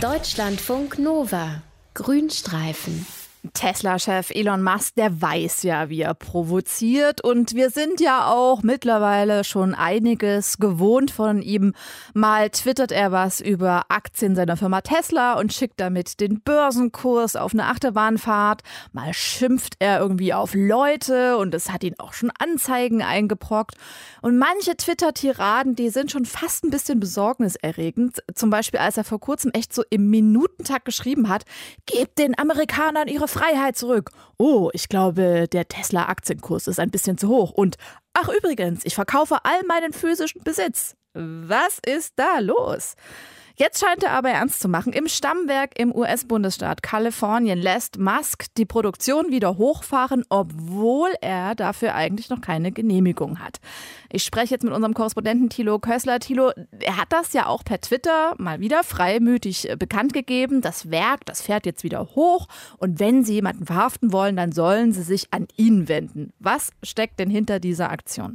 Deutschlandfunk Nova. Grünstreifen. Tesla-Chef Elon Musk, der weiß ja, wie er provoziert. Und wir sind ja auch mittlerweile schon einiges gewohnt von ihm. Mal twittert er was über Aktien seiner Firma Tesla und schickt damit den Börsenkurs auf eine Achterbahnfahrt. Mal schimpft er irgendwie auf Leute und es hat ihn auch schon Anzeigen eingebrockt. Und manche Twitter-Tiraden, die sind schon fast ein bisschen besorgniserregend. Zum Beispiel, als er vor kurzem echt so im Minutentakt geschrieben hat, gebt den Amerikanern ihre Freiheit zurück. Oh, ich glaube, der Tesla-Aktienkurs ist ein bisschen zu hoch. Und ach übrigens, ich verkaufe all meinen physischen Besitz. Was ist da los? Jetzt scheint er aber ernst zu machen. Im Stammwerk im US-Bundesstaat Kalifornien lässt Musk die Produktion wieder hochfahren, obwohl er dafür eigentlich noch keine Genehmigung hat. Ich spreche jetzt mit unserem Korrespondenten Thilo Kössler. Thilo, er hat das ja auch per Twitter mal wieder freimütig bekannt gegeben. Das Werk, das fährt jetzt wieder hoch und wenn Sie jemanden verhaften wollen, dann sollen Sie sich an ihn wenden. Was steckt denn hinter dieser Aktion?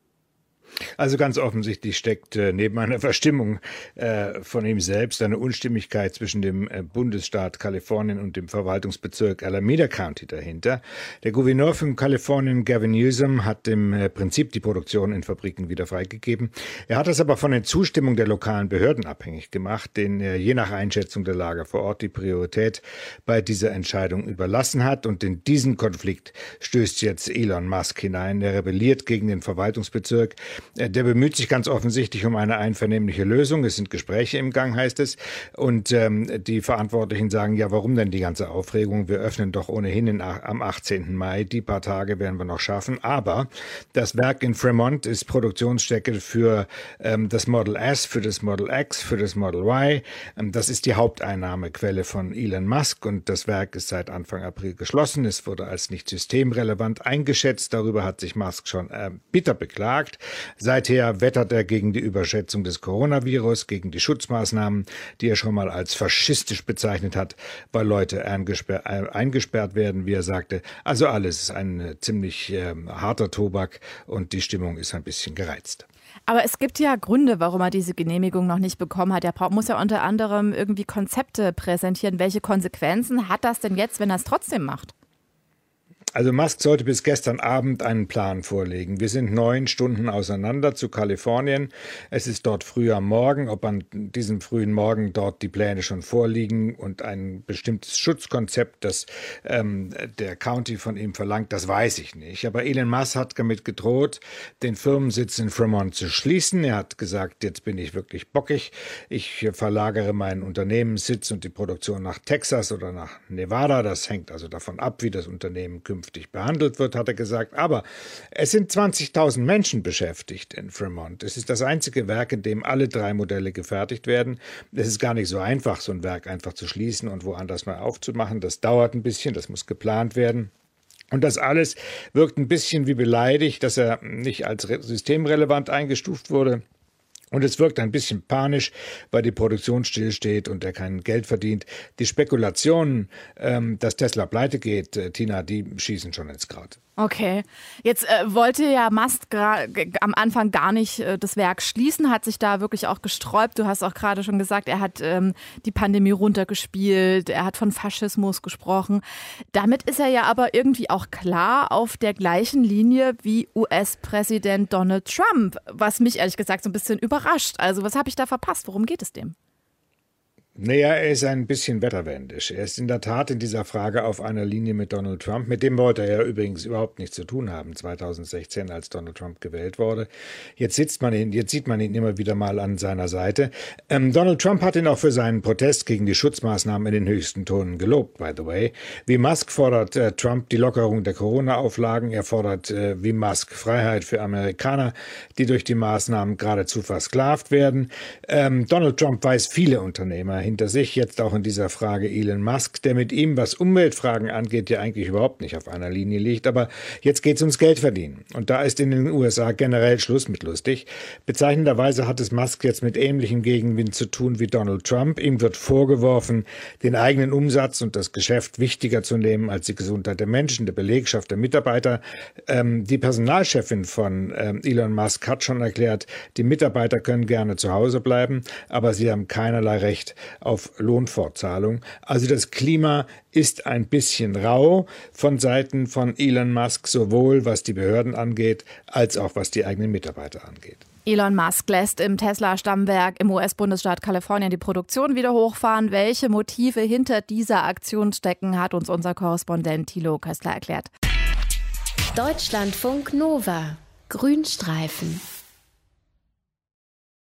Also ganz offensichtlich steckt neben einer Verstimmung von ihm selbst eine Unstimmigkeit zwischen dem Bundesstaat Kalifornien und dem Verwaltungsbezirk Alameda County dahinter. Der Gouverneur von Kalifornien, Gavin Newsom, hat im Prinzip die Produktion in Fabriken wieder freigegeben. Er hat das aber von der Zustimmung der lokalen Behörden abhängig gemacht, denen er je nach Einschätzung der Lage vor Ort die Priorität bei dieser Entscheidung überlassen hat. Und in diesen Konflikt stößt jetzt Elon Musk hinein. Er rebelliert gegen den Verwaltungsbezirk. Der bemüht sich ganz offensichtlich um eine einvernehmliche Lösung. Es sind Gespräche im Gang, heißt es. Und die Verantwortlichen sagen, ja, warum denn die ganze Aufregung? Wir öffnen doch ohnehin am 18. Mai. Die paar Tage werden wir noch schaffen. Aber das Werk in Fremont ist Produktionsstätte für das Model S, für das Model X, für das Model Y. Das ist die Haupteinnahmequelle von Elon Musk. Und das Werk ist seit Anfang April geschlossen. Es wurde als nicht systemrelevant eingeschätzt. Darüber hat sich Musk schon bitter beklagt. Seither wettert er gegen die Überschätzung des Coronavirus, gegen die Schutzmaßnahmen, die er schon mal als faschistisch bezeichnet hat, weil Leute eingesperrt werden, wie er sagte. Also alles ist ein ziemlich harter Tobak und die Stimmung ist ein bisschen gereizt. Aber es gibt ja Gründe, warum er diese Genehmigung noch nicht bekommen hat. Er muss ja unter anderem irgendwie Konzepte präsentieren. Welche Konsequenzen hat das denn jetzt, wenn er es trotzdem macht? Also Musk sollte bis gestern Abend einen Plan vorlegen. Wir sind 9 Stunden auseinander zu Kalifornien. Es ist dort früh am Morgen. Ob an diesem frühen Morgen dort die Pläne schon vorliegen und ein bestimmtes Schutzkonzept, das der County von ihm verlangt, das weiß ich nicht. Aber Elon Musk hat damit gedroht, den Firmensitz in Fremont zu schließen. Er hat gesagt, jetzt bin ich wirklich bockig. Ich verlagere meinen Unternehmenssitz und die Produktion nach Texas oder nach Nevada. Das hängt also davon ab, wie das Unternehmen künftig behandelt wird, hat er gesagt. Aber es sind 20.000 Menschen beschäftigt in Fremont. Es ist das einzige Werk, in dem alle 3 Modelle gefertigt werden. Es ist gar nicht so einfach, so ein Werk einfach zu schließen und woanders neu aufzumachen. Das dauert ein bisschen, das muss geplant werden. Und das alles wirkt ein bisschen wie beleidigt, dass er nicht als systemrelevant eingestuft wurde. Und es wirkt ein bisschen panisch, weil die Produktion stillsteht und er kein Geld verdient. Die Spekulationen, dass Tesla pleite geht, Tina, die schießen schon ins Kraut. Okay, jetzt wollte ja Musk am Anfang gar nicht das Werk schließen, hat sich da wirklich auch gesträubt. Du hast auch gerade schon gesagt, er hat die Pandemie runtergespielt, er hat von Faschismus gesprochen. Damit ist er ja aber irgendwie auch klar auf der gleichen Linie wie US-Präsident Donald Trump, was mich ehrlich gesagt so ein bisschen überrascht. Also was habe ich da verpasst? Worum geht es dem? Naja, er ist ein bisschen wetterwendisch. Er ist in der Tat in dieser Frage auf einer Linie mit Donald Trump. Mit dem wollte er ja übrigens überhaupt nichts zu tun haben, 2016, als Donald Trump gewählt wurde. Jetzt sieht man ihn immer wieder mal an seiner Seite. Donald Trump hat ihn auch für seinen Protest gegen die Schutzmaßnahmen in den höchsten Tonen gelobt, by the way. Wie Musk fordert Trump die Lockerung der Corona-Auflagen. Er fordert wie Musk Freiheit für Amerikaner, die durch die Maßnahmen geradezu versklavt werden. Donald Trump weiß viele Unternehmer hinter sich, jetzt auch in dieser Frage Elon Musk, der mit ihm, was Umweltfragen angeht, ja eigentlich überhaupt nicht auf einer Linie liegt. Aber jetzt geht es ums Geldverdienen. Und da ist in den USA generell Schluss mit lustig. Bezeichnenderweise hat es Musk jetzt mit ähnlichem Gegenwind zu tun wie Donald Trump. Ihm wird vorgeworfen, den eigenen Umsatz und das Geschäft wichtiger zu nehmen als die Gesundheit der Menschen, der Belegschaft, der Mitarbeiter. Die Personalchefin von Elon Musk hat schon erklärt, die Mitarbeiter können gerne zu Hause bleiben, aber sie haben keinerlei Recht auf Lohnfortzahlung. Also das Klima ist ein bisschen rau von Seiten von Elon Musk, sowohl was die Behörden angeht, als auch was die eigenen Mitarbeiter angeht. Elon Musk lässt im Tesla-Stammwerk im US-Bundesstaat Kalifornien die Produktion wieder hochfahren. Welche Motive hinter dieser Aktion stecken, hat uns unser Korrespondent Thilo Köstler erklärt. Deutschlandfunk Nova. Grünstreifen.